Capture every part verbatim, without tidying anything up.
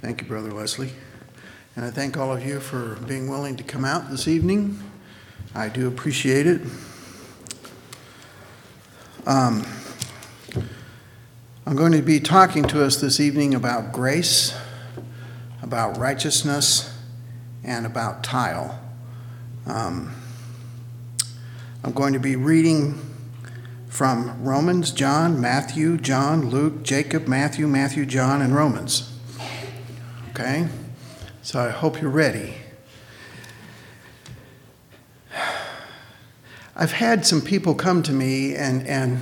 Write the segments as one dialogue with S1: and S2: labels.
S1: Thank you, Brother Leslie. And I thank all of you for being willing to come out this evening. I do appreciate it. Um, I'm going to be talking to us this evening about grace, about righteousness, and about tile. Um, I'm going to be reading from Romans, John, Matthew, John, Luke, Jacob, Matthew, Matthew, John, and Romans. Okay? So I hope you're ready. I've had some people come to me and and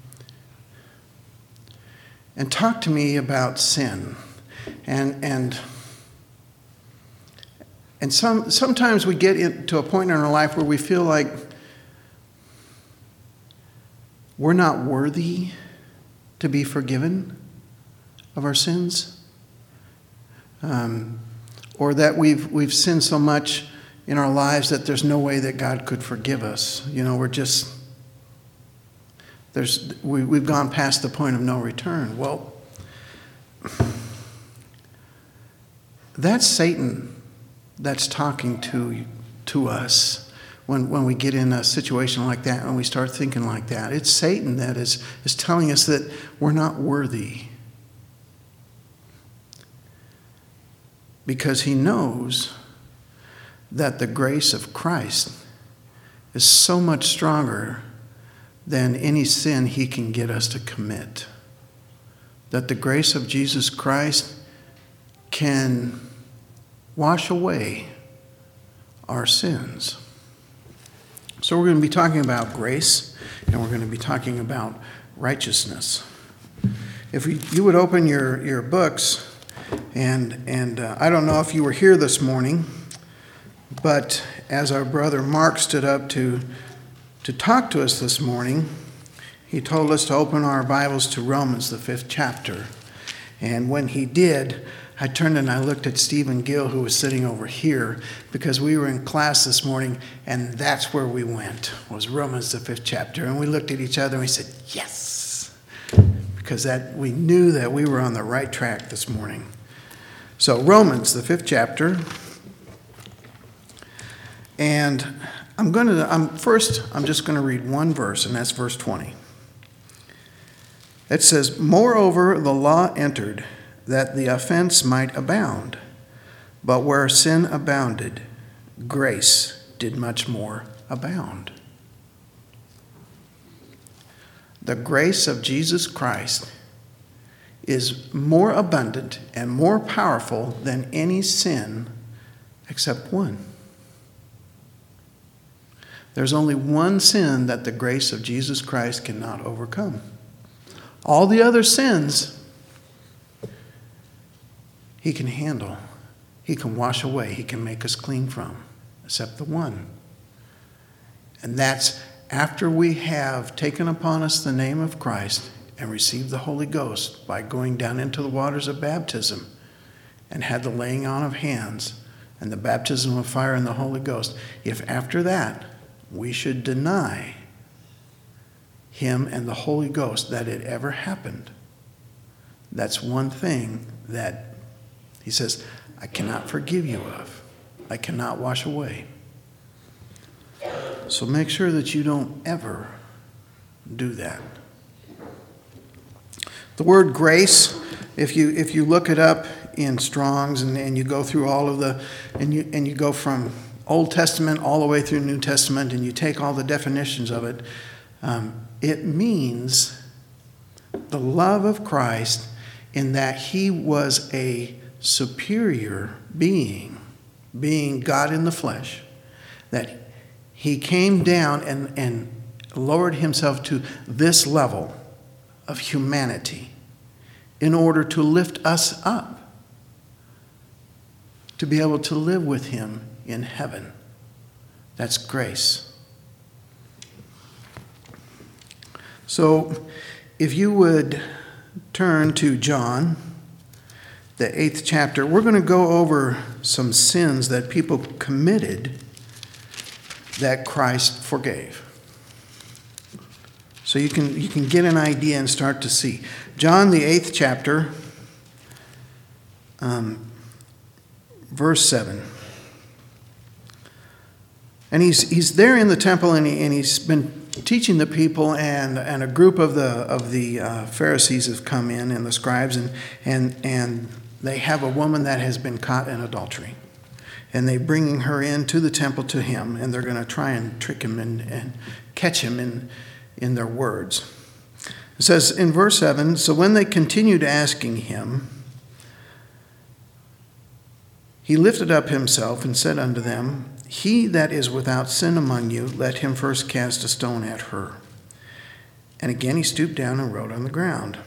S1: and talk to me about sin. And and and some sometimes we get into a point in our life where we feel like we're not worthy to be forgiven of our sins. Um, or that we've we've sinned so much in our lives that there's no way that God could forgive us. You know, we're just, there's we, we've gone past the point of no return. Well, that's Satan that's talking to to us when, when we get in a situation like that, when we start thinking like that. It's Satan that is, is telling us that we're not worthy. Because he knows that the grace of Christ is so much stronger than any sin he can get us to commit. That the grace of Jesus Christ can wash away our sins. So we're going to be talking about grace, and we're going to be talking about righteousness. If we, you would open your, your books, and and uh, I don't know if you were here this morning, but as our brother Mark stood up to to talk to us this morning, he told us to open our Bibles to Romans, the fifth chapter. And when he did, I turned and I looked at Stephen Gill, who was sitting over here, because we were in class this morning, and that's where we went, was Romans, the fifth chapter. And we looked at each other and we said, yes, because that we knew that we were on the right track this morning. So Romans, the fifth chapter, and I'm going to, I'm first, I'm just going to read one verse, and that's verse twenty. It says, "Moreover, the law entered, that the offense might abound. But where sin abounded, grace did much more abound." The grace of Jesus Christ is more abundant and more powerful than any sin except one. There's only one sin that the grace of Jesus Christ cannot overcome. All the other sins he can handle. He can wash away. He can make us clean from, except the one. And that's after we have taken upon us the name of Christ and received the Holy Ghost by going down into the waters of baptism and had the laying on of hands and the baptism of fire and the Holy Ghost. If after that we should deny him and the Holy Ghost that it ever happened, that's one thing that he says, I cannot forgive you of. I cannot wash away. So make sure that you don't ever do that. The word grace, if you if you look it up in Strong's and, and you go through all of the, and you and you go from Old Testament all the way through New Testament and you take all the definitions of it, um, it means the love of Christ in that he was a superior being, being God in the flesh, that he came down and, and lowered himself to this level of humanity in order to lift us up, to be able to live with him in heaven. That's grace. So if you would turn to John, the eighth chapter, we're going to go over some sins that people committed that Christ forgave. So you can you can get an idea and start to see. John, the eighth chapter, Um, verse seven. And he's he's there in the temple, and, he, and he's been teaching the people, and, and a group of the of the uh, Pharisees have come in, and the scribes, and and and they have a woman that has been caught in adultery, and they bringing her into the temple to him, and they're going to try and trick him and, and catch him in in their words. It says in verse seven, so when they continued asking him, he lifted up himself and said unto them, he that is without sin among you, let him first cast a stone at her. And again he stooped down and wrote on the ground.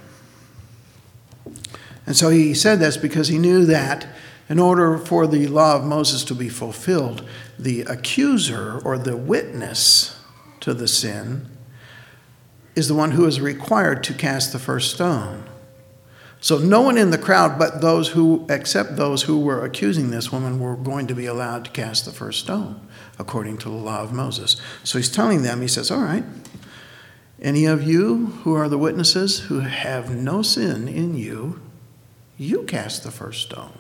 S1: And so he said this because he knew that in order for the law of Moses to be fulfilled, the accuser or the witness to the sin is the one who is required to cast the first stone. So no one in the crowd but those who, except those who were accusing this woman, were going to be allowed to cast the first stone, according to the law of Moses. So he's telling them, he says, all right, any of you who are the witnesses who have no sin in you, you cast the first stone.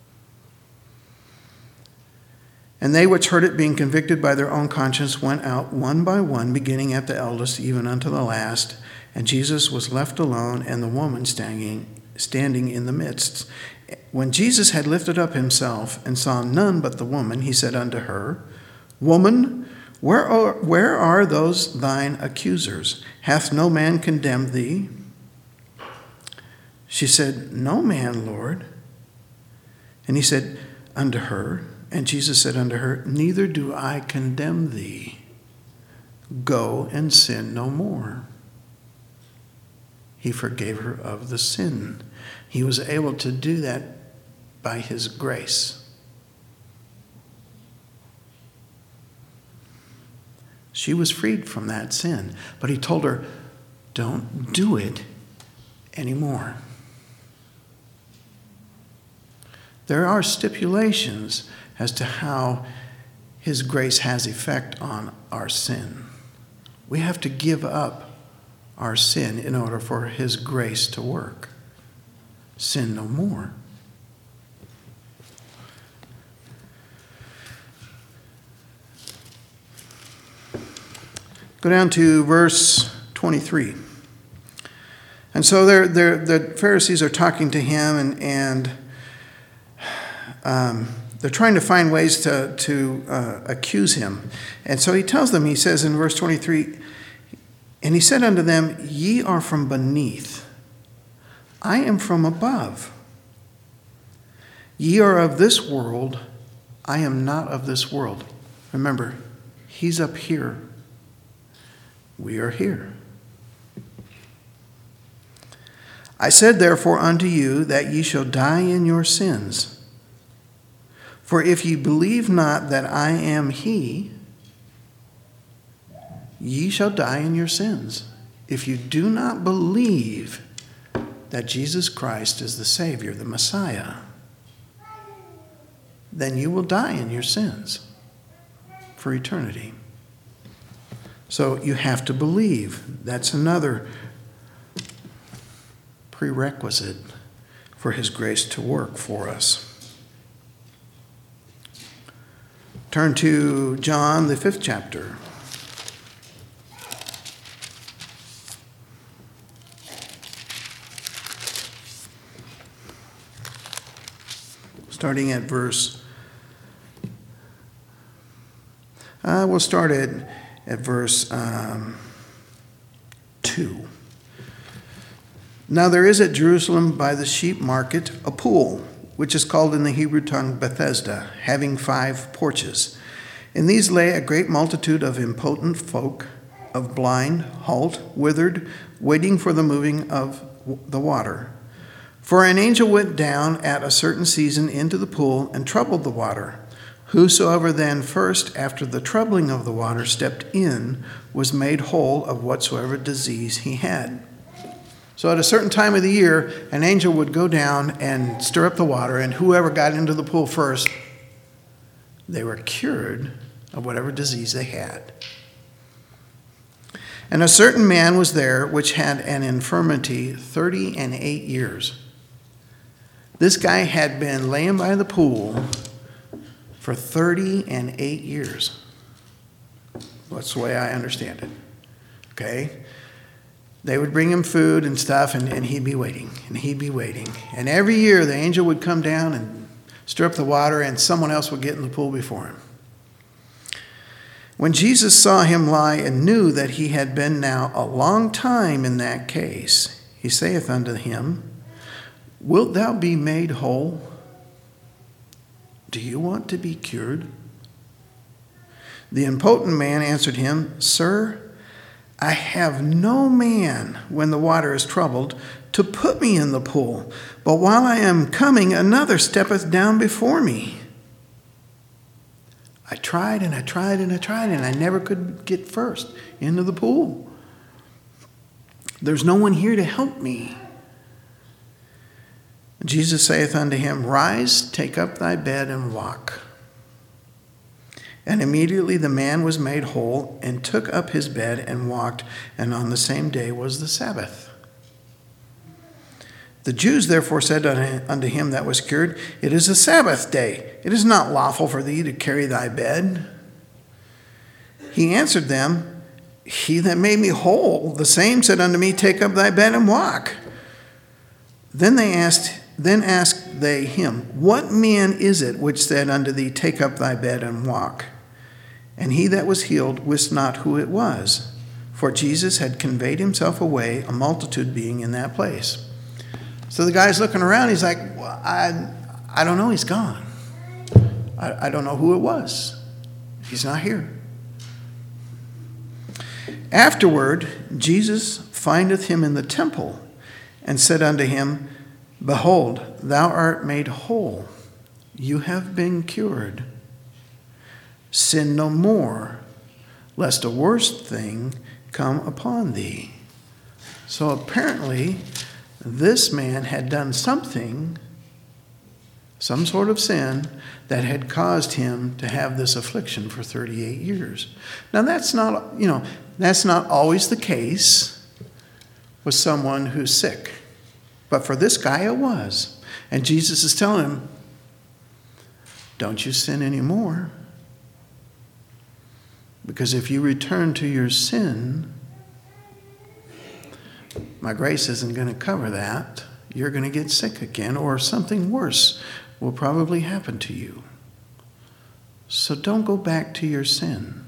S1: And they which heard it, being convicted by their own conscience, went out one by one, beginning at the eldest, even unto the last. And Jesus was left alone, and the woman standing standing in the midst. When Jesus had lifted up himself and saw none but the woman, he said unto her, Woman, where are, where are those thine accusers? Hath no man condemned thee? She said, No man, Lord. And he said unto her, and Jesus said unto her, Neither do I condemn thee. Go and sin no more. He forgave her of the sin. He was able to do that by his grace. She was freed from that sin, but he told her, don't do it anymore. There are stipulations as to how his grace has effect on our sin. We have to give up our sin in order for his grace to work. Sin no more. Go down to verse twenty-three. And so they're, they're, the Pharisees are talking to him, and, and um, they're trying to find ways to, to uh, accuse him. And so he tells them, he says in verse twenty-three, and he said unto them, Ye are from beneath, I am from above. Ye are of this world, I am not of this world. Remember, he's up here. We are here. I said therefore unto you that ye shall die in your sins. For if ye believe not that I am he, ye shall die in your sins. If you do not believe that Jesus Christ is the Savior, the Messiah, then you will die in your sins for eternity. So you have to believe. That's another prerequisite for his grace to work for us. Turn to John, the fifth chapter. Starting at verse, uh, we'll start at, at verse um, two. Now there is at Jerusalem by the sheep market a pool, which is called in the Hebrew tongue Bethesda, having five porches. In these lay a great multitude of impotent folk, of blind, halt, withered, waiting for the moving of the water. For an angel went down at a certain season into the pool and troubled the water. Whosoever then first, after the troubling of the water, stepped in, was made whole of whatsoever disease he had. So at a certain time of the year, an angel would go down and stir up the water, and whoever got into the pool first, they were cured of whatever disease they had. And a certain man was there which had an infirmity thirty and eight years. This guy had been laying by the pool for thirty and eight years. That's the way I understand it. Okay? They would bring him food and stuff, and, and he'd be waiting, and he'd be waiting. And every year the angel would come down and stir up the water, and someone else would get in the pool before him. When Jesus saw him lie and knew that he had been now a long time in that case, he saith unto him, Wilt thou be made whole? Do you want to be cured? The impotent man answered him, Sir, I have no man, when the water is troubled, to put me in the pool. But while I am coming, another steppeth down before me. I tried and I tried and I tried, and I never could get first into the pool. There's no one here to help me. Jesus saith unto him, Rise, take up thy bed, and walk. And immediately the man was made whole, and took up his bed and walked, and on the same day was the Sabbath. The Jews therefore said unto him that was cured, It is a Sabbath day. It is not lawful for thee to carry thy bed. He answered them, He that made me whole, the same said unto me, Take up thy bed and walk. Then they asked, then asked they him, What man is it which said unto thee, Take up thy bed and walk? And he that was healed wist not who it was, for Jesus had conveyed himself away, a multitude being in that place. So the guy's looking around, he's like, well, I, I don't know, he's gone. I, I don't know who it was. He's not here. Afterward, Jesus findeth him in the temple, and said unto him, Behold, thou art made whole. You have been cured. Sin no more, lest a worse thing come upon thee. So apparently, this man had done something, some sort of sin, that had caused him to have this affliction for thirty-eight years. Now that's not, you know, that's not always the case with someone who's sick. But for this guy it was. And Jesus is telling him, don't you sin anymore. Because if you return to your sin, my grace isn't going to cover that. You're going to get sick again, or something worse will probably happen to you. So don't go back to your sin.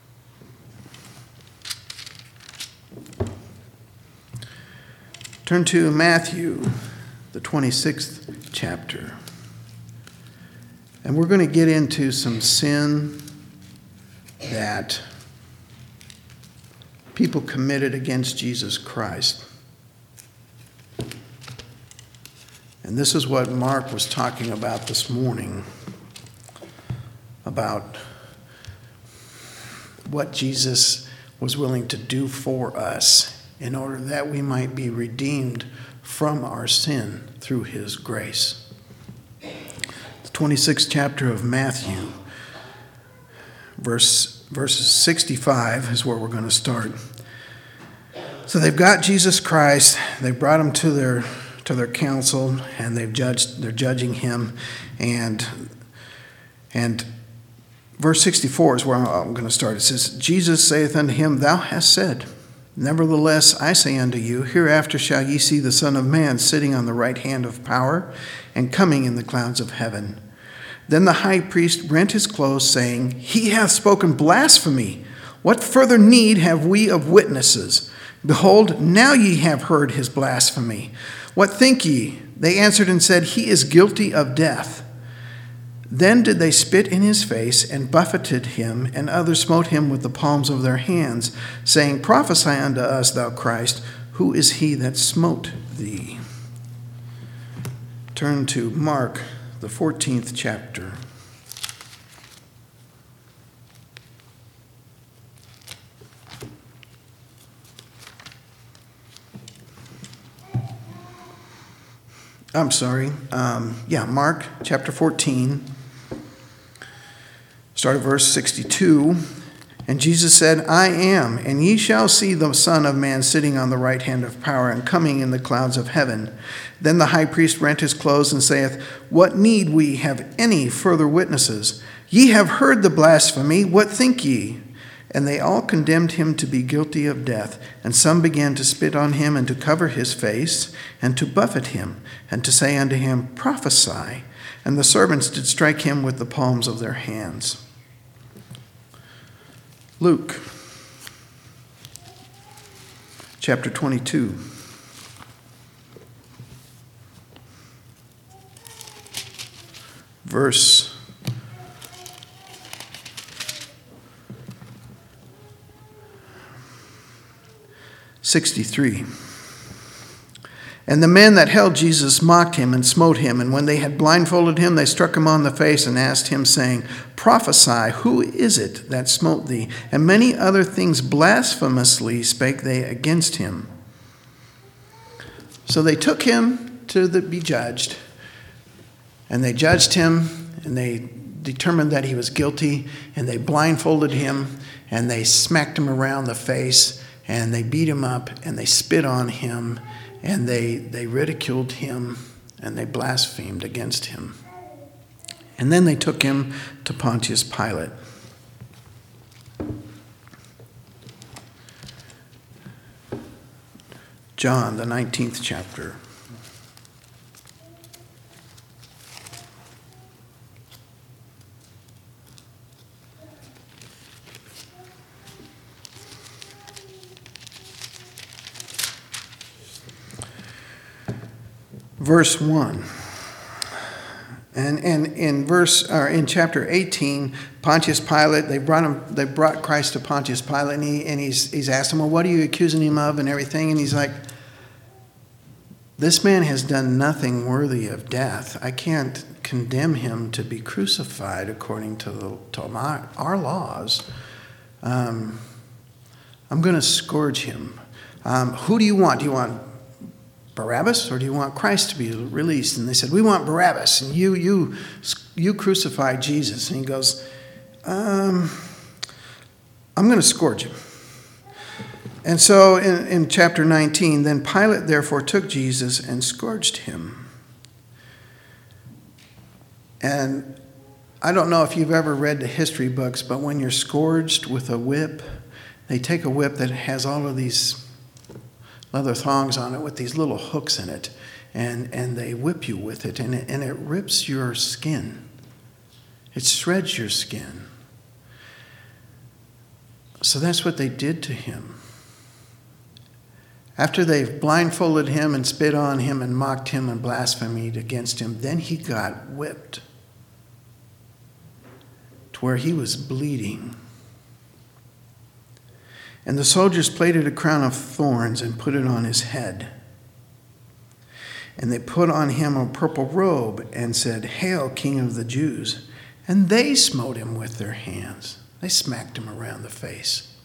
S1: Turn to Matthew, the twenty-sixth chapter. And we're going to get into some sin that people committed against Jesus Christ. And this is what Mark was talking about this morning, about what Jesus was willing to do for us in order that we might be redeemed from our sin through his grace. The twenty-sixth chapter of Matthew, verse, verses sixty-five is where we're going to start. So they've got Jesus Christ, they brought him to their to their council, and they've judged, they're judging him, and and verse sixty-four is where I'm going to start. It says, Jesus saith unto him, Thou hast said, Nevertheless, I say unto you, hereafter shall ye see the Son of Man sitting on the right hand of power, and coming in the clouds of heaven. Then the high priest rent his clothes, saying, He hath spoken blasphemy. What further need have we of witnesses? Behold, now ye have heard his blasphemy. What think ye? They answered and said, He is guilty of death. Then did they spit in his face, and buffeted him, and others smote him with the palms of their hands, saying, Prophesy unto us, thou Christ, who is he that smote thee? Turn to Mark, the fourteenth chapter. I'm sorry. Um, yeah, Mark chapter fourteen. Start at verse sixty-two. And Jesus said, I am, and ye shall see the Son of Man sitting on the right hand of power and coming in the clouds of heaven. Then the high priest rent his clothes and saith, What need we have any further witnesses? Ye have heard the blasphemy, what think ye? And they all condemned him to be guilty of death. And some began to spit on him, and to cover his face, and to buffet him, and to say unto him, Prophesy. And the servants did strike him with the palms of their hands. Luke chapter twenty-two. Verse sixty-three. And the men that held Jesus mocked him and smote him. And when they had blindfolded him, they struck him on the face and asked him, saying, Prophesy, who is it that smote thee? And many other things blasphemously spake they against him. So they took him to the, be judged. And they judged him, and they determined that he was guilty. And they blindfolded him, and they smacked him around the face, and they beat him up, and they spit on him. And they, they ridiculed him, and they blasphemed against him. And then they took him to Pontius Pilate. John, the nineteenth chapter. Verse one. And, and in verse or in chapter eighteen, Pontius Pilate, they brought him, they brought Christ to Pontius Pilate, and he and he's he's asked him, well, what are you accusing him of and everything? And he's like, this man has done nothing worthy of death. I can't condemn him to be crucified according to the to my, our laws. Um, I'm going to scourge him. Um, who do you want? Do you want Barabbas, or do you want Christ to be released? And they said, we want Barabbas, and you you you crucified Jesus. And he goes, um, I'm going to scourge him. And so in, in chapter nineteen, then Pilate therefore took Jesus and scourged him. And I don't know if you've ever read the history books, but when you're scourged with a whip, they take a whip that has all of these leather thongs on it with these little hooks in it, and, and they whip you with it, and it, and it rips your skin. It shreds your skin. So that's what they did to him. After they've blindfolded him and spit on him and mocked him and blasphemed against him, then he got whipped to where he was bleeding. And the soldiers plaited a crown of thorns and put it on his head. And they put on him a purple robe and said, Hail, King of the Jews. And they smote him with their hands. They smacked him around the face.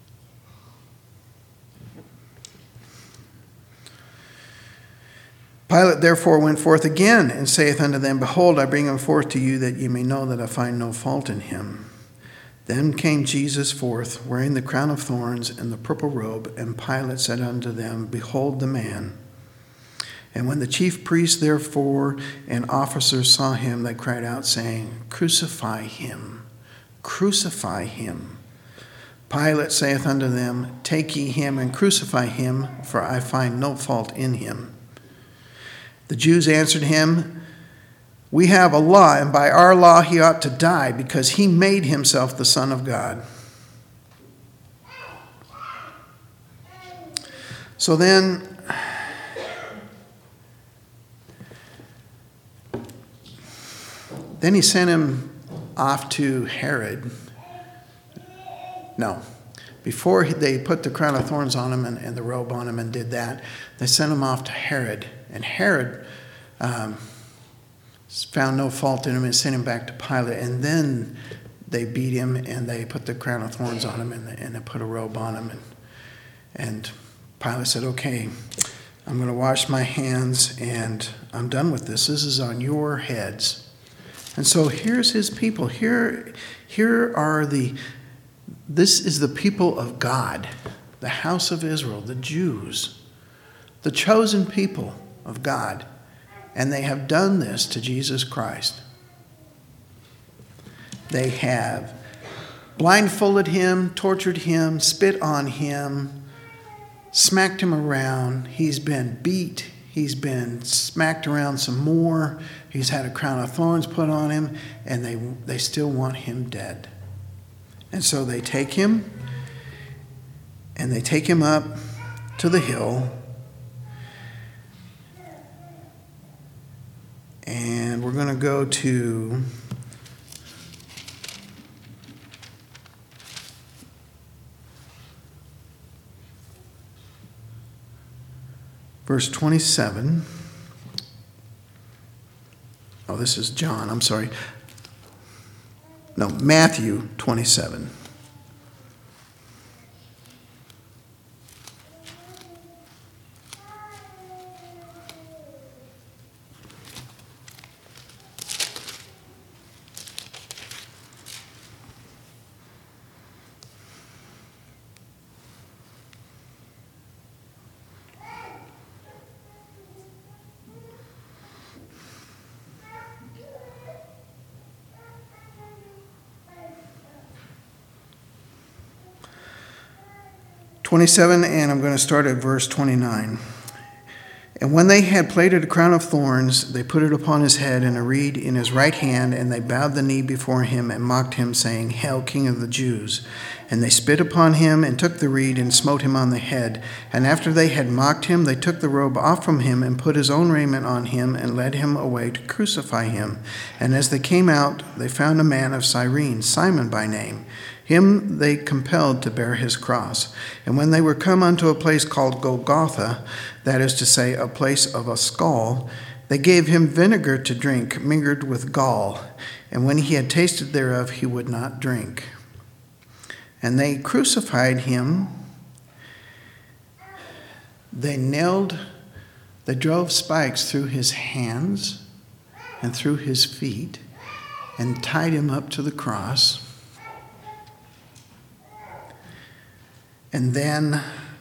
S1: Pilate therefore went forth again and saith unto them, Behold, I bring him forth to you, that ye may know that I find no fault in him. Then came Jesus forth, wearing the crown of thorns and the purple robe, and Pilate said unto them, Behold the man. And when the chief priests therefore and officers saw him, they cried out, saying, Crucify him, crucify him. Pilate saith unto them, Take ye him and crucify him, for I find no fault in him. The Jews answered him, We have a law, and by our law he ought to die, because he made himself the Son of God. So then, then he sent him off to Herod. No, before they put the crown of thorns on him and, and the robe on him and did that, they sent him off to Herod. And Herod um, found no fault in him and sent him back to Pilate. And then they beat him and they put the crown of thorns on him and they, and they put a robe on him. And, and Pilate said, okay, I'm going to wash my hands and I'm done with this. This is on your heads. And so here's his people. Here, here are the, This is the people of God, the house of Israel, the Jews, the chosen people of God. And they have done this to Jesus Christ. They have blindfolded him, tortured him, spit on him, smacked him around. He's been beat. He's been smacked around some more. He's had a crown of thorns put on him, and they, they still want him dead. And so they take him, and they take him up to the hill. And we're going to go to verse twenty-seven. Oh, this is John. I'm sorry. No, Matthew twenty-seven. twenty-seven, and I'm going to start at verse twenty-nine. And when they had plaited a crown of thorns, they put it upon his head and a reed in his right hand, and they bowed the knee before him and mocked him, saying, Hail, King of the Jews! And they spit upon him and took the reed and smote him on the head. And after they had mocked him, they took the robe off from him and put his own raiment on him and led him away to crucify him. And as they came out, they found a man of Cyrene, Simon by name. Him they compelled to bear his cross. And when they were come unto a place called Golgotha, that is to say, a place of a skull, they gave him vinegar to drink, mingled with gall. And when he had tasted thereof, he would not drink. And they crucified him. They nailed, they drove spikes through his hands and through his feet and tied him up to the cross. And then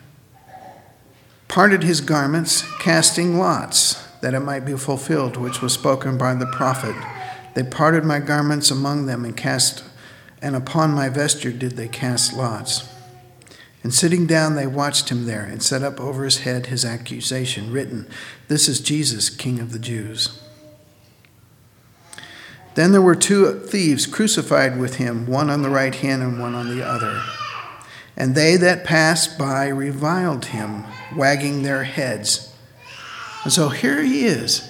S1: parted his garments, casting lots, that it might be fulfilled, which was spoken by the prophet. They parted my garments among them, and cast, and upon my vesture did they cast lots. And sitting down, they watched him there, and set up over his head his accusation, written, This is Jesus, King of the Jews. Then there were two thieves crucified with him, one on the right hand and one on the other. And they that passed by reviled him, wagging their heads. And so here he is,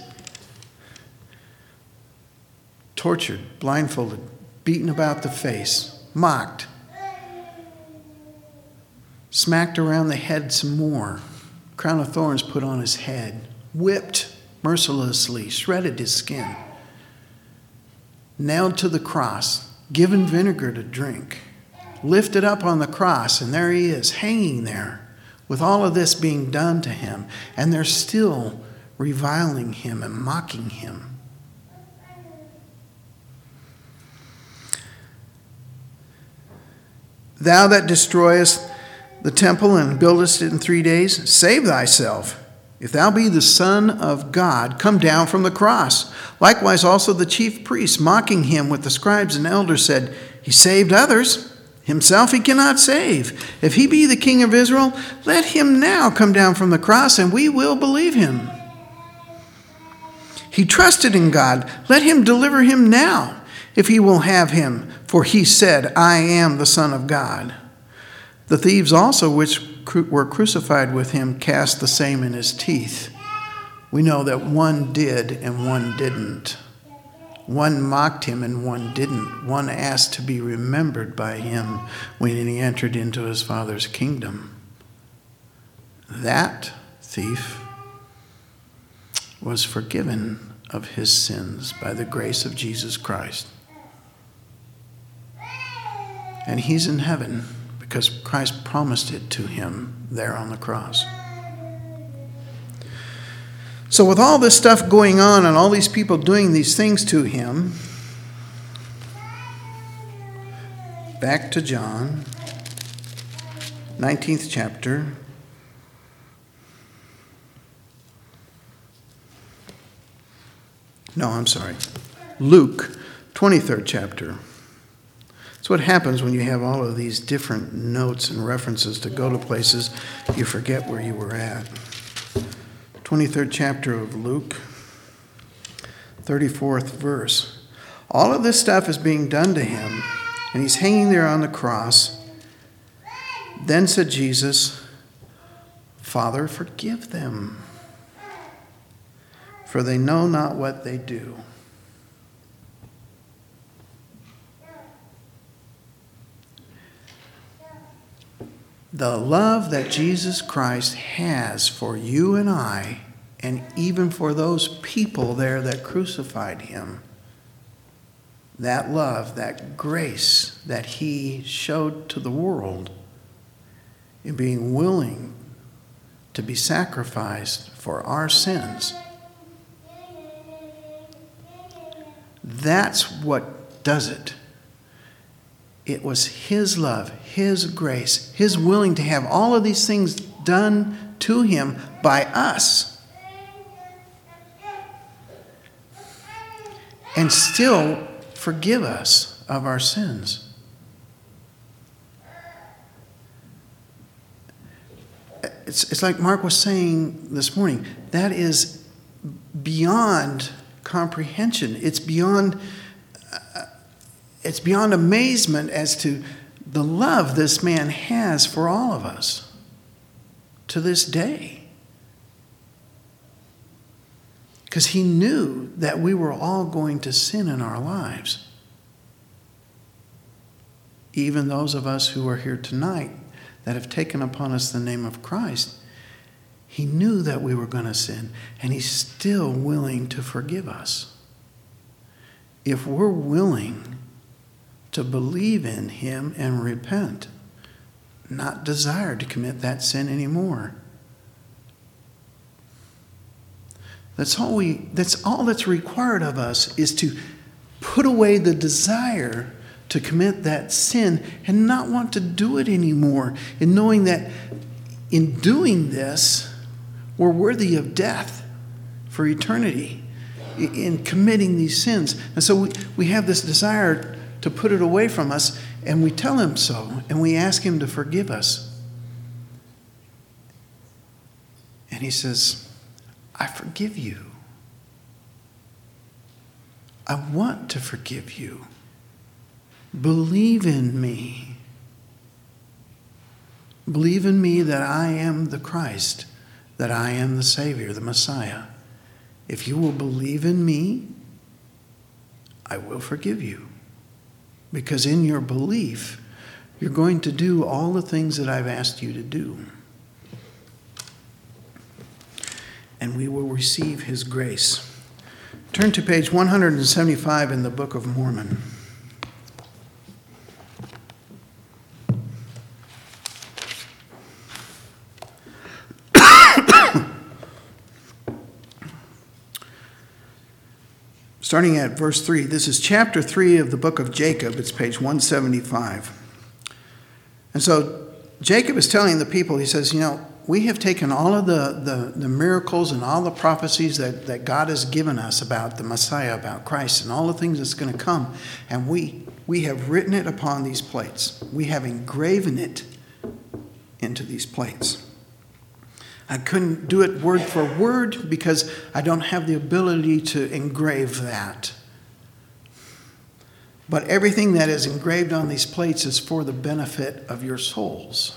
S1: tortured, blindfolded, beaten about the face, mocked, smacked around the head some more, crown of thorns put on his head, whipped mercilessly, shredded his skin, nailed to the cross, given vinegar to drink, lifted up on the cross, and there he is, hanging there, with all of this being done to him, and they're still reviling him and mocking him. Thou that destroyest the temple and buildest it in three days, save thyself. If thou be the Son of God, come down from the cross. Likewise also the chief priests, mocking him with the scribes and elders, said, He saved others. Himself he cannot save. If he be the King of Israel, let him now come down from the cross, and we will believe him. He trusted in God. Let him deliver him now, if he will have him. For he said, I am the Son of God. The thieves also, which were crucified with him, cast the same in his teeth. We know that one did and one didn't. One mocked him and one didn't. One asked to be remembered by him when he entered into his Father's kingdom. That thief was forgiven of his sins by the grace of Jesus Christ. And he's in heaven because Christ promised it to him there on the cross. So with all this stuff going on and all these people doing these things to him, back to John. nineteenth chapter. No, I'm sorry. Luke, twenty-third chapter. That's what happens when you have all of these different notes and references to go to places, you forget where you were at. twenty-third chapter of Luke, thirty-fourth verse. All of this stuff is being done to him, and he's hanging there on the cross. Then said Jesus, Father, forgive them, for they know not what they do. The love that Jesus Christ has for you and I, and even for those people there that crucified him, that love, that grace that he showed to the world in being willing to be sacrificed for our sins, that's what does it. It was his love, his grace, his willing to have all of these things done to him by us, and still forgive us of our sins. It's, it's like Mark was saying this morning, that is beyond comprehension. It's beyond uh, it's beyond amazement as to the love this man has for all of us to this day. Because he knew that we were all going to sin in our lives. Even those of us who are here tonight that have taken upon us the name of Christ, he knew that we were going to sin, and he's still willing to forgive us. If we're willing to believe in him and repent, not desire to commit that sin anymore. That's all we that's all that's required of us, is to put away the desire to commit that sin and not want to do it anymore, and knowing that in doing this, we're worthy of death for eternity in committing these sins. And so we, we have this desire to put it away from us, and we tell him so, and we ask him to forgive us. And he says, I forgive you. I want to forgive you. Believe in me. Believe in me that I am the Christ, that I am the Savior, the Messiah. If you will believe in me, I will forgive you. Because in your belief, you're going to do all the things that I've asked you to do. And we will receive his grace. Turn to page one hundred seventy-five in the Book of Mormon. Starting at verse three, this is chapter three of the book of Jacob. It's page one seventy-five. And so Jacob is telling the people, he says, you know, we have taken all of the, the, the miracles and all the prophecies that, that God has given us about the Messiah, about Christ, and all the things that's going to come, and we, we have written it upon these plates. We have engraven it into these plates. I couldn't do it word for word because I don't have the ability to engrave that. But everything that is engraved on these plates is for the benefit of your souls.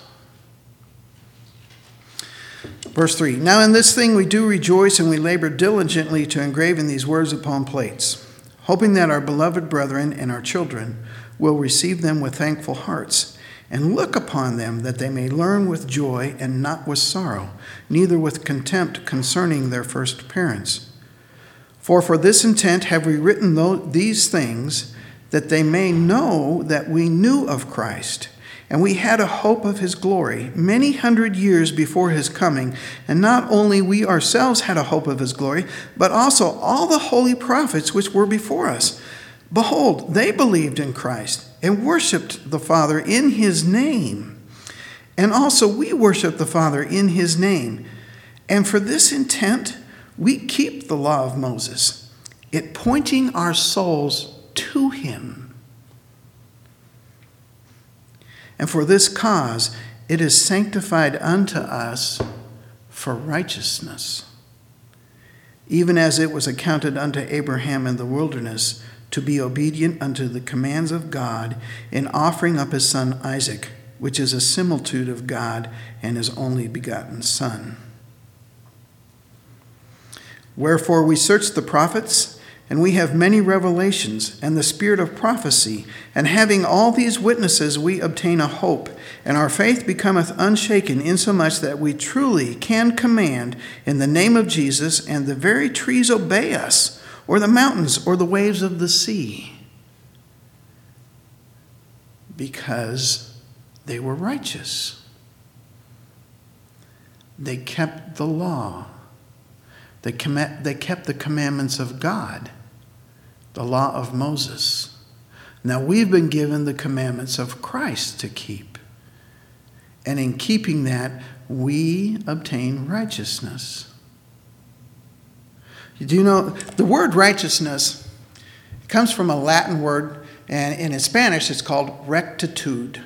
S1: Verse three, now in this thing we do rejoice, and we labor diligently to engrave in these words upon plates, hoping that our beloved brethren and our children will receive them with thankful hearts, and look upon them, that they may learn with joy and not with sorrow, neither with contempt concerning their first parents. For for this intent have we written these things, that they may know that we knew of Christ, and we had a hope of his glory many hundred years before his coming. And not only we ourselves had a hope of his glory, but also all the holy prophets which were before us. Behold, they believed in Christ and worshipped the Father in his name. And also we worship the Father in his name. And for this intent, we keep the law of Moses, it pointing our souls to him. And for this cause, it is sanctified unto us for righteousness, even as it was accounted unto Abraham in the wilderness to be obedient unto the commands of God in offering up his son Isaac, which is a similitude of God and his only begotten Son. Wherefore we search the prophets, and we have many revelations, and the spirit of prophecy, and having all these witnesses we obtain a hope, and our faith becometh unshaken, insomuch that we truly can command in the name of Jesus, and the very trees obey us, or the mountains, or the waves of the sea, because they were righteous. They kept the law. They kept the commandments of God, the law of Moses. Now we've been given the commandments of Christ to keep. And in keeping that, we obtain righteousness. Do you know, the word righteousness comes from a Latin word, and in Spanish it's called rectitude.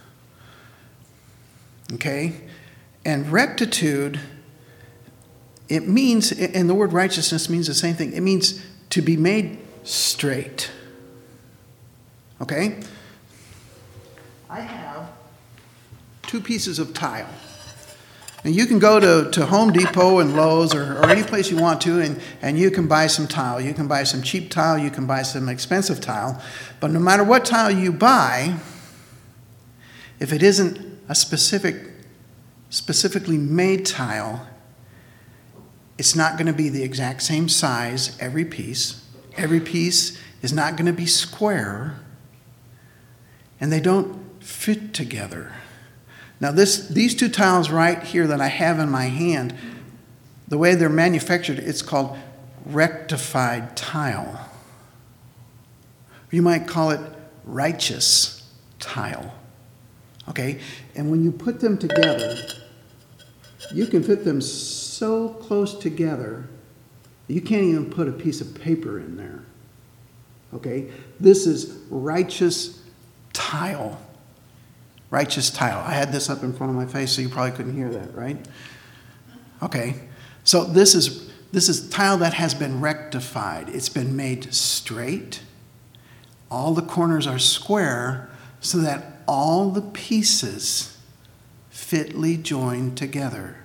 S1: Okay? And rectitude, it means, and the word righteousness means the same thing. It means to be made straight. Okay? I have two pieces of tile. And you can go to, to Home Depot and Lowe's or, or any place you want to, and, and you can buy some tile. You can buy some cheap tile. You can buy some expensive tile. But no matter what tile you buy, if it isn't a specific, specifically made tile, it's not going to be the exact same size every piece. Every piece is not going to be square. And they don't fit together. Now this, these two tiles right here that I have in my hand, the way they're manufactured, it's called rectified tile. You might call it righteous tile. Okay? And when you put them together, you can fit them so close together, you can't even put a piece of paper in there. Okay? This is righteous tile. Righteous tile. I had this up in front of my face, so you probably couldn't hear that, right? Okay. So this is this is tile that has been rectified. It's been made straight. All the corners are square so that all the pieces fitly join together.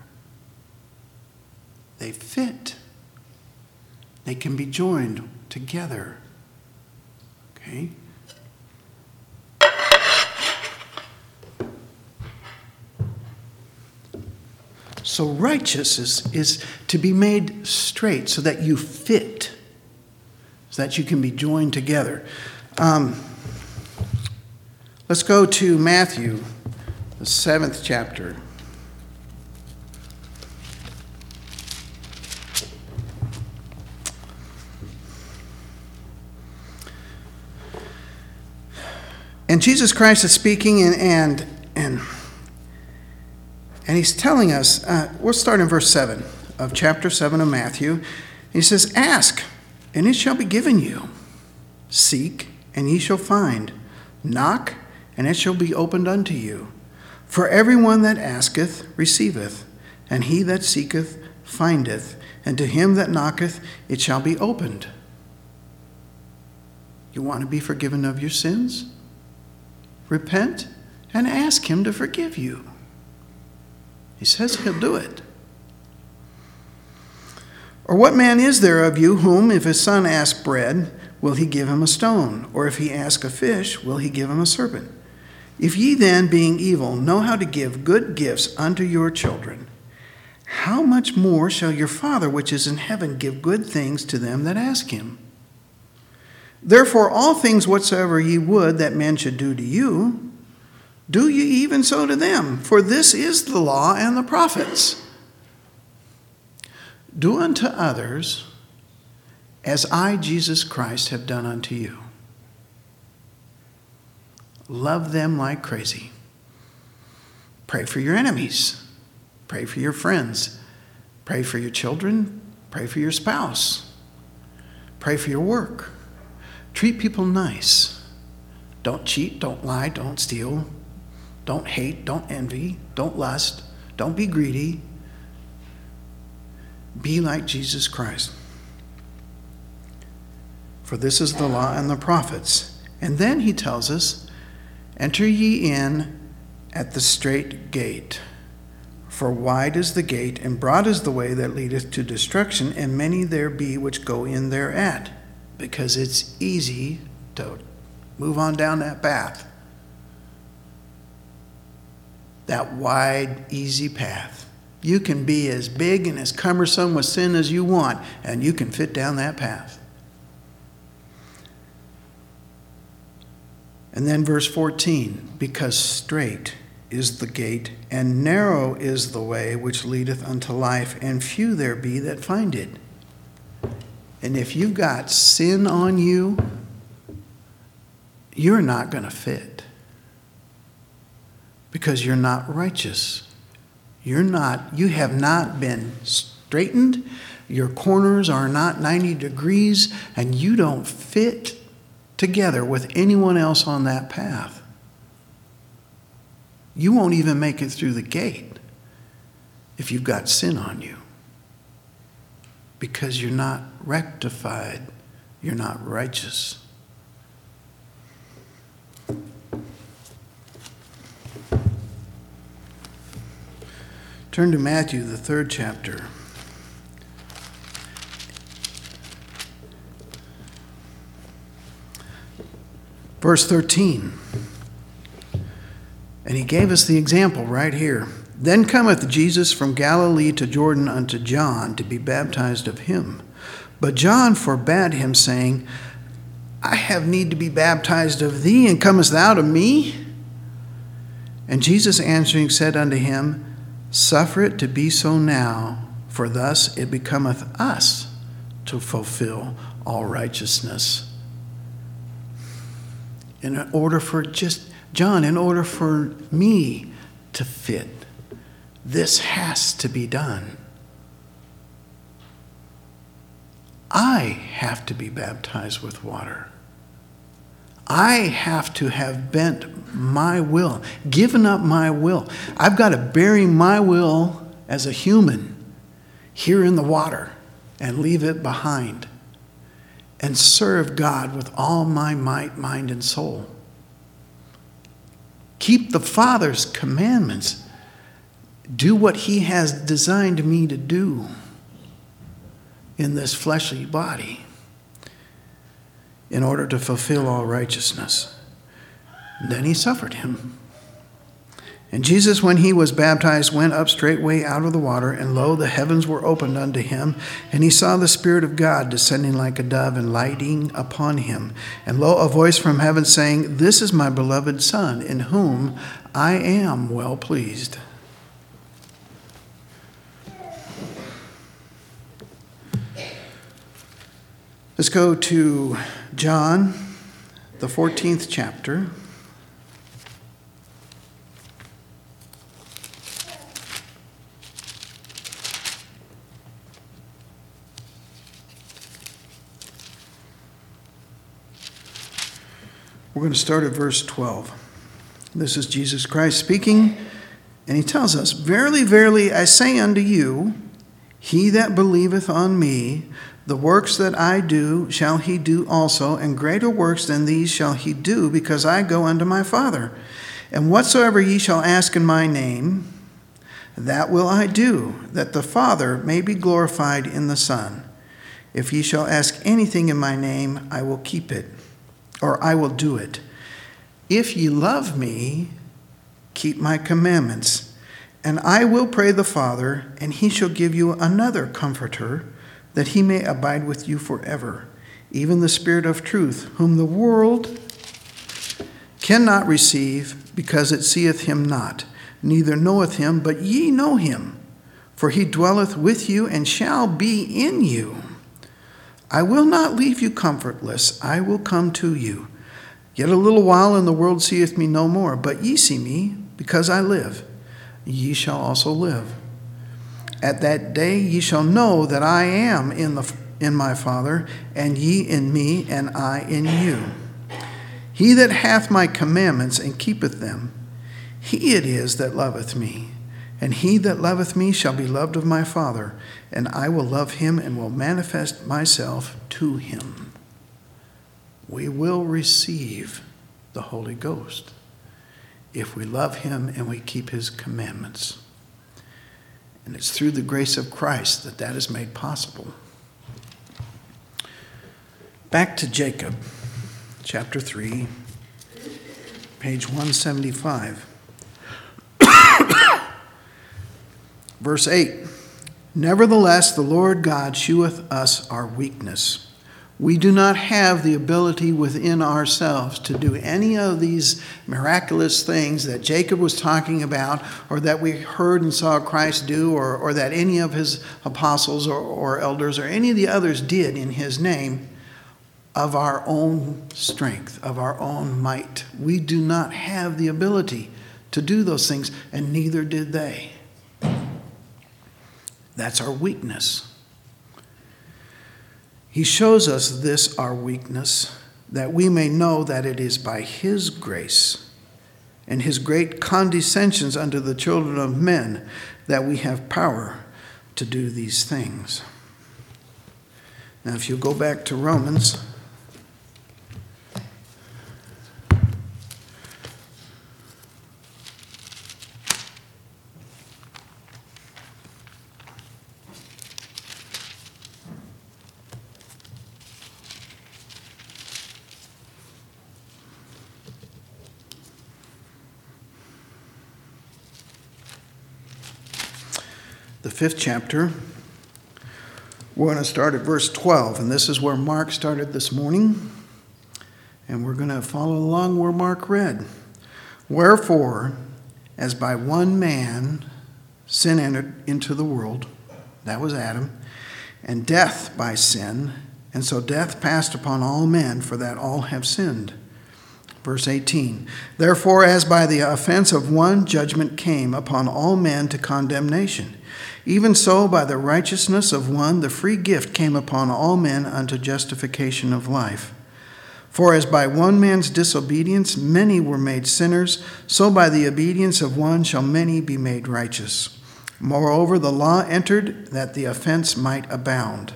S1: They fit. They can be joined together. Okay? So righteous is, is to be made straight so that you fit, so that you can be joined together. Um, let's go to Matthew, the seventh chapter. And Jesus Christ is speaking, and and and, and he's telling us, uh, we'll start in verse seven of chapter seven of Matthew. He says, "Ask, and it shall be given you. Seek, and ye shall find. Knock, and it shall be opened unto you. For everyone that asketh receiveth, and he that seeketh findeth, and to him that knocketh it shall be opened." You want to be forgiven of your sins? Repent and ask him to forgive you. He says he'll do it. Or what man is there of you whom, if his son ask bread, will he give him a stone? Or if he ask a fish, will he give him a serpent? If ye then, being evil, know how to give good gifts unto your children, how much more shall your Father which is in heaven give good things to them that ask him? Therefore all things whatsoever ye would that men should do to you, do ye even so to them. For this is the law and the prophets. Do unto others as I, Jesus Christ, have done unto you. Love them like crazy. Pray for your enemies. Pray for your friends. Pray for your children. Pray for your spouse. Pray for your work. Treat people nice. Don't cheat, don't lie, don't steal, don't hate, don't envy, don't lust, don't be greedy. Be like Jesus Christ. For this is the law and the prophets. And then he tells us, enter ye in at the strait gate. For wide is the gate, and broad is the way that leadeth to destruction, and many there be which go in thereat. Because it's easy to move on down that path. That wide, easy path. You can be as big and as cumbersome with sin as you want, and you can fit down that path. And then verse fourteen, because strait is the gate, and narrow is the way which leadeth unto life, and few there be that find it. And if you've got sin on you, you're not going to fit. Because you're not righteous. You're not, you have not been straightened. Your corners are not ninety degrees, and you don't fit together with anyone else on that path. You won't even make it through the gate if you've got sin on you. Because you're not rectified. You're not righteous. Turn to Matthew, the third chapter. Verse thirteen. And he gave us the example right here. Then cometh Jesus from Galilee to Jordan unto John to be baptized of him. But John forbade him, saying, I have need to be baptized of thee, and comest thou to me? And Jesus answering said unto him, Suffer it to be so now, for thus it becometh us to fulfill all righteousness. In order for just, John, in order for me to fit, this has to be done. I have to be baptized with water. I have to have bent my will, given up my will. I've got to bury my will as a human here in the water and leave it behind and serve God with all my might, mind, and soul. Keep the Father's commandments. Do what He has designed me to do in this fleshly body in order to fulfill all righteousness. And then He suffered him. And Jesus, when He was baptized, went up straightway out of the water, and lo, the heavens were opened unto Him, and He saw the Spirit of God descending like a dove and lighting upon Him. And lo, a voice from heaven saying, This is my beloved Son, in whom I am well pleased. Let's go to John, the fourteenth chapter. We're going to start at verse twelve. This is Jesus Christ speaking, and He tells us, Verily, verily, I say unto you, he that believeth on me, the works that I do shall he do also, and greater works than these shall he do, because I go unto my Father. And whatsoever ye shall ask in my name, that will I do, that the Father may be glorified in the Son. If ye shall ask anything in my name, I will keep it, or I will do it. If ye love me, keep my commandments. And I will pray the Father, and He shall give you another Comforter, that He may abide with you forever, even the Spirit of truth, whom the world cannot receive, because it seeth Him not, neither knoweth Him, but ye know Him, for He dwelleth with you and shall be in you. I will not leave you comfortless, I will come to you. Yet a little while, and the world seeth me no more, but ye see me, because I live. ye shall also live. At that day ye shall know that I am in the in my Father, and ye in me, and I in you. He that hath my commandments and keepeth them, he it is that loveth me. And he that loveth me shall be loved of my Father, and I will love him and will manifest myself to him. We will receive the Holy Ghost if we love him and we keep his commandments. And it's through the grace of Christ that that is made possible. Back to Jacob, chapter three, page one seventy-five. Verse eight, nevertheless, the Lord God sheweth us our weakness. We do not have the ability within ourselves to do any of these miraculous things that Jacob was talking about, or that we heard and saw Christ do, or, or that any of his apostles or, or elders or any of the others did in his name, of our own strength, of our own might. We do not have the ability to do those things, and neither did they. That's our weakness. He shows us this, our weakness, that we may know that it is by his grace and his great condescensions unto the children of men that we have power to do these things. Now, if you go back to Romans, the fifth chapter, we're going to start at verse twelve, and this is where Mark started this morning, and we're going to follow along where Mark read. Wherefore, as by one man sin entered into the world, that was Adam, and death by sin, and so death passed upon all men, for that all have sinned. Verse eighteen, therefore, as by the offense of one judgment came upon all men to condemnation, even so by the righteousness of one the free gift came upon all men unto justification of life. For as by one man's disobedience many were made sinners, so by the obedience of one shall many be made righteous. Moreover, the law entered that the offense might abound.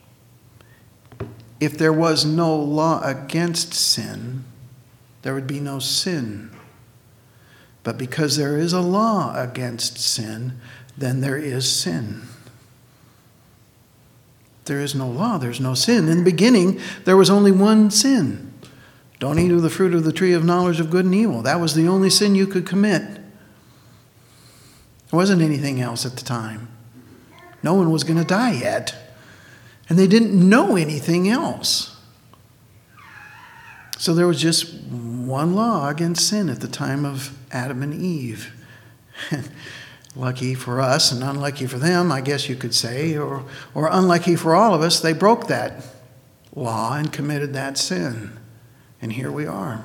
S1: If there was no law against sin, there would be no sin. But because there is a law against sin, then there is sin. There is no law, there's no sin. In the beginning, there was only one sin. Don't eat of the fruit of the tree of knowledge of good and evil. That was the only sin you could commit. There wasn't anything else at the time. No one was going to die yet. And they didn't know anything else. So there was just one law against sin at the time of Adam and Eve. Lucky for us and unlucky for them, I guess you could say, or, or unlucky for all of us, they broke that law and committed that sin. And here we are.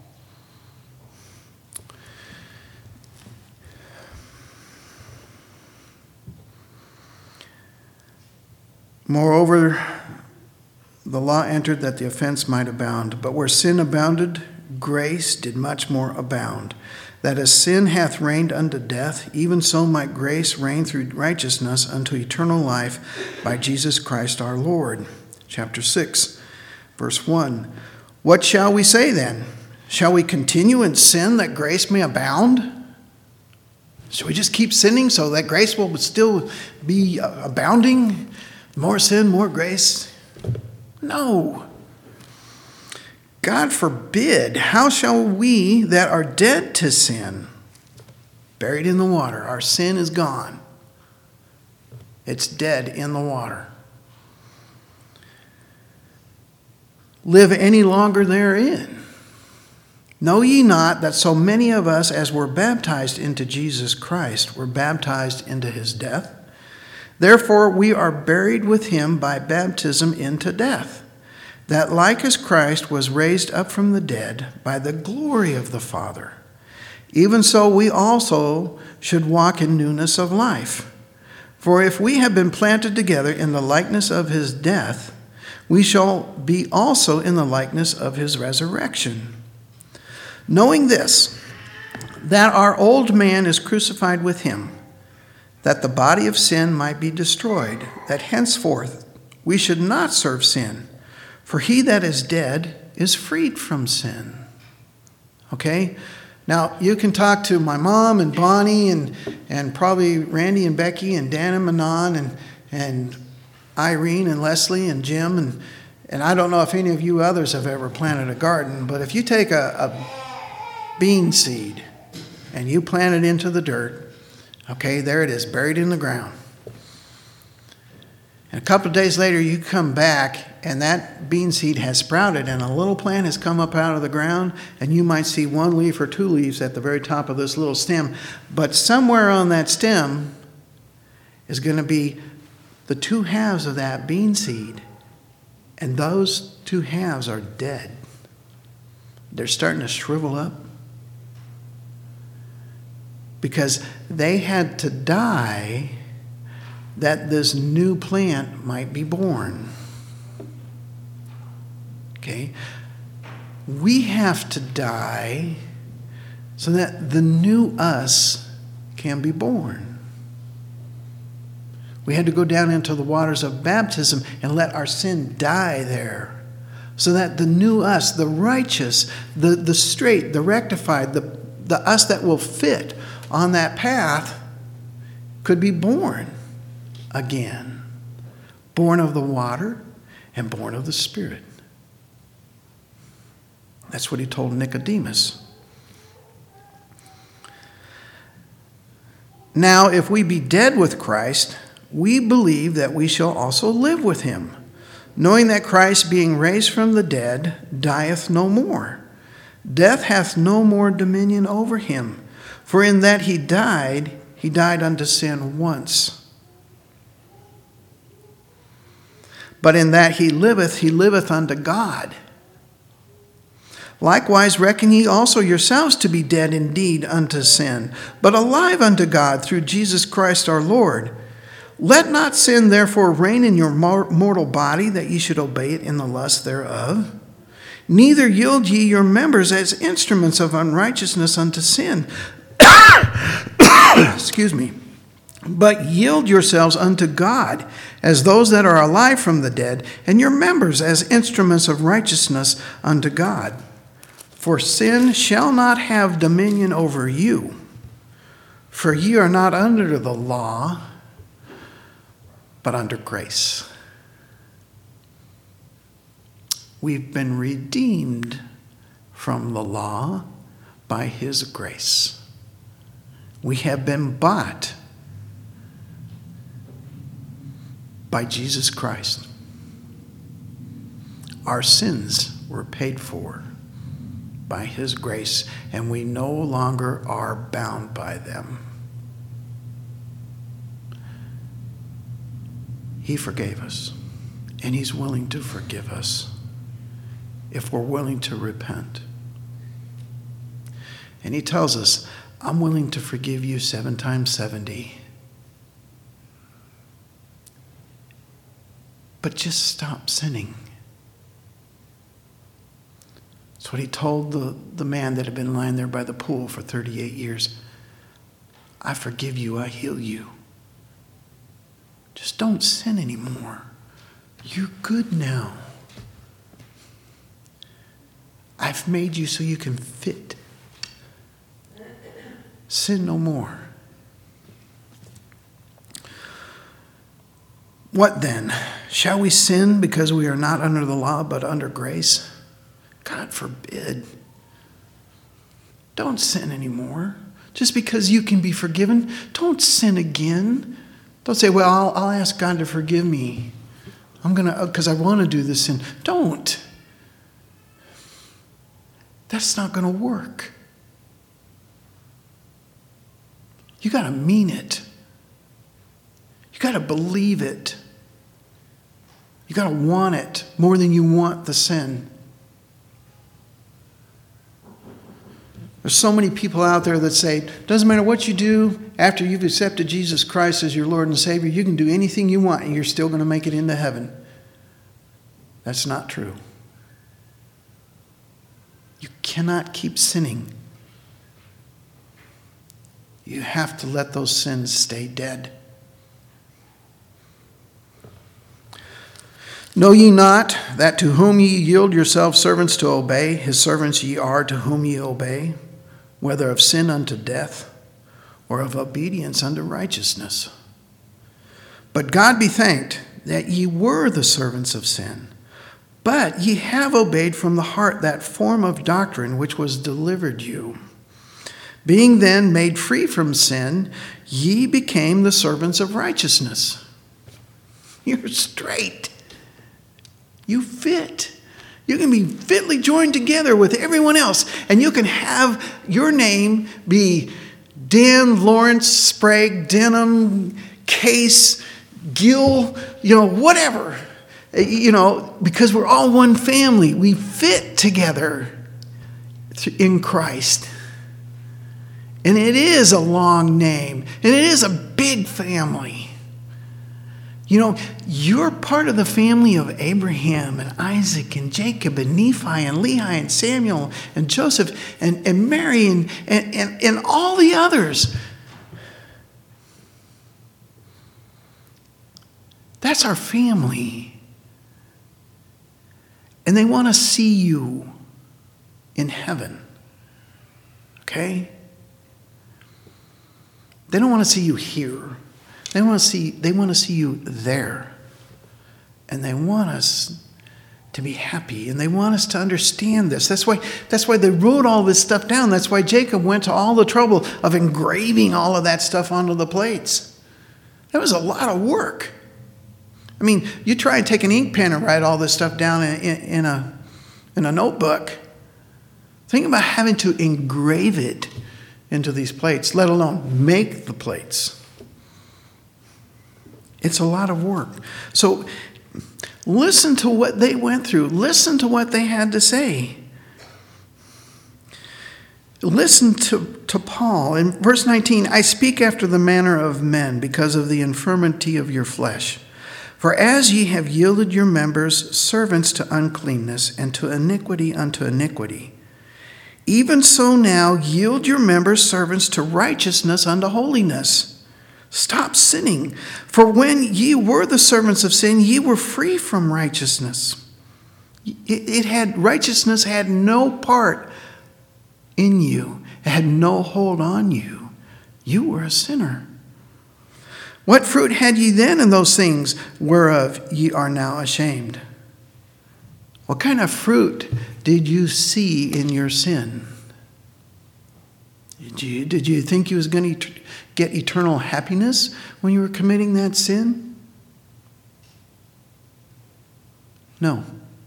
S1: Moreover, the law entered that the offense might abound. But where sin abounded, grace did much more abound. That as sin hath reigned unto death, even so might grace reign through righteousness unto eternal life by Jesus Christ our Lord. Chapter six, verse one. What shall we say then? Shall we continue in sin that grace may abound? Should we just keep sinning so that grace will still be abounding? More sin, more grace? No. God forbid. How shall we that are dead to sin, buried in the water, our sin is gone. It's dead in the water, live any longer therein? Know ye not that so many of us as were baptized into Jesus Christ were baptized into his death? Therefore we are buried with him by baptism into death, that like as Christ was raised up from the dead by the glory of the Father, Even so, we also should walk in newness of life. For if we have been planted together in the likeness of his death, we shall be also in the likeness of his resurrection. Knowing this, that our old man is crucified with him, that the body of sin might be destroyed, that henceforth we should not serve sin. For he that is dead is freed from sin. Okay? Now, you can talk to my mom and Bonnie and, and probably Randy and Becky and Dan and Manon and, and Irene and Leslie and Jim. And, and I don't know if any of you others have ever planted a garden, but if you take a, a bean seed and you plant it into the dirt, okay, there it is, buried in the ground. And a couple of days later, you come back, and that bean seed has sprouted, and a little plant has come up out of the ground, and you might see one leaf or two leaves at the very top of this little stem. But somewhere on that stem is going to be the two halves of that bean seed, and those two halves are dead. They're starting to shrivel up because they had to die that this new plant might be born. Okay? We have to die so that the new us can be born. We had to go down into the waters of baptism and let our sin die there, so that the new us, the righteous, the, the straight, the rectified, the, the us that will fit on that path could be born again. Born of the water and born of the Spirit. That's what he told Nicodemus. Now, if we be dead with Christ, we believe that we shall also live with him, knowing that Christ, being raised from the dead, dieth no more. Death hath no more dominion over him. For in that he died, he died unto sin once. But in that he liveth, he liveth unto God. Likewise reckon ye also yourselves to be dead indeed unto sin, but alive unto God through Jesus Christ our Lord. Let not sin therefore reign in your mortal body, that ye should obey it in the lust thereof. Neither yield ye your members as instruments of unrighteousness unto sin. Excuse me. But yield yourselves unto God as those that are alive from the dead, and your members as instruments of righteousness unto God. For sin shall not have dominion over you, for ye are not under the law, but under grace. We've been redeemed from the law by his grace. We have been bought by Jesus Christ. Our sins were paid for by his grace, and we no longer are bound by them. He forgave us, and he's willing to forgive us if we're willing to repent. And he tells us, I'm willing to forgive you seven times seventy. But just stop sinning. That's what he told the, the man that had been lying there by the pool for thirty-eight years. I forgive you, I heal you. Just don't sin anymore. You're good now. I've made you so you can fit. Sin no more. What then? Shall we sin because we are not under the law but under grace? God forbid. Don't sin anymore. Just because you can be forgiven, don't sin again. Don't say, well, I'll, I'll ask God to forgive me. I'm going to, because I want to do this sin. Don't. That's not going to work. You got to mean it. You got to believe it. You got to want it more than you want the sin. There's so many people out there that say, doesn't matter what you do after you've accepted Jesus Christ as your Lord and Savior, you can do anything you want and you're still going to make it into heaven. That's not true. You cannot keep sinning. You have to let those sins stay dead. Know ye not that to whom ye yield yourselves servants to obey, his servants ye are to whom ye obey, whether of sin unto death, or of obedience unto righteousness? But God be thanked that ye were the servants of sin, but ye have obeyed from the heart that form of doctrine which was delivered you. Being then made free from sin, ye became the servants of righteousness. You're straight. You fit. You can be fitly joined together with everyone else, and you can have your name be Dan, Lawrence, Sprague, Denham, Case, Gill, you know, whatever. You know, because we're all one family. We fit together in Christ. And it is a long name, and it is a big family. You know, you're part of the family of Abraham and Isaac and Jacob and Nephi and Lehi and Samuel and Joseph and, and Mary and, and, and, and all the others. That's our family. And they want to see you in heaven. Okay? They don't want to see you here. They want to see, they want to see you there. And they want us to be happy. And they want us to understand this. That's why, that's why they wrote all this stuff down. That's why Jacob went to all the trouble of engraving all of that stuff onto the plates. That was a lot of work. I mean, you try and take an ink pen and write all this stuff down in, in, in, a, in a notebook. Think about having to engrave it into these plates, let alone make the plates. It's a lot of work. So listen to what they went through. Listen to what they had to say. Listen to, to Paul. In verse nineteen, I speak after the manner of men because of the infirmity of your flesh. For as ye have yielded your members servants to uncleanness and to iniquity unto iniquity, even so now yield your members servants to righteousness unto holiness. Stop sinning. For when ye were the servants of sin, ye were free from righteousness. It, it had righteousness had no part in you. It had no hold on you. You were a sinner. What fruit had ye then in those things whereof ye are now ashamed? What kind of fruit did you see in your sin? Did you, did you think you was going to get eternal happiness when you were committing that sin? No.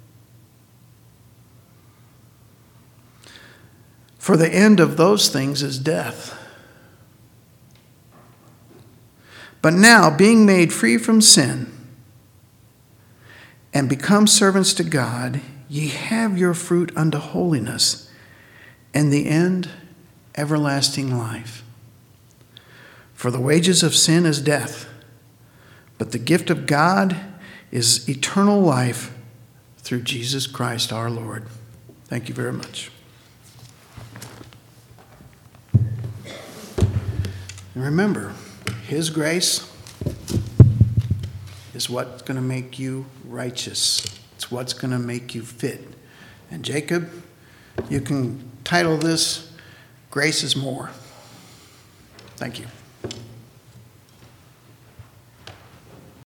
S1: For the end of those things is death. But now, being made free from sin and become servants to God, ye have your fruit unto holiness, and the end, everlasting life. For the wages of sin is death, but the gift of God is eternal life through Jesus Christ our Lord. Thank you very much. And remember, His grace is what's going to make you righteous. It's what's going to make you fit. And Jacob, you can title this, Grace is More. Thank you.